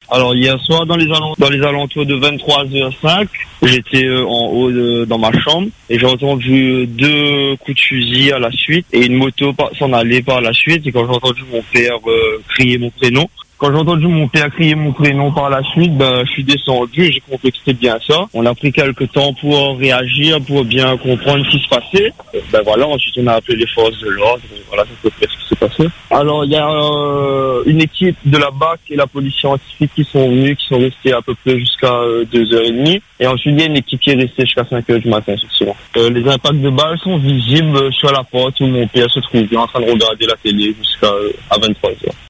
Alors hier soir dans les alentours de 23h05, j'étais en haut dans ma chambre et j'ai entendu 2 coups de fusil à la suite et une moto s'en aller par la suite. Et quand j'ai entendu mon père crier mon prénom, par la suite, je suis descendu et j'ai compris que c'était bien ça. On a pris quelques temps pour réagir, pour bien comprendre ce qui se passait. Ensuite on a appelé les forces de l'ordre. Voilà, c'est à peu près ce qui s'est passé. Alors il y a une équipe de la BAC et la police scientifique qui sont venus, qui sont restés à peu près jusqu'à 2h30. Et ensuite il y a une équipe qui est restée jusqu'à 5h du matin, effectivement. Les impacts de balles sont visibles sur la porte où mon père se trouvait en train de regarder la télé jusqu'à 23h.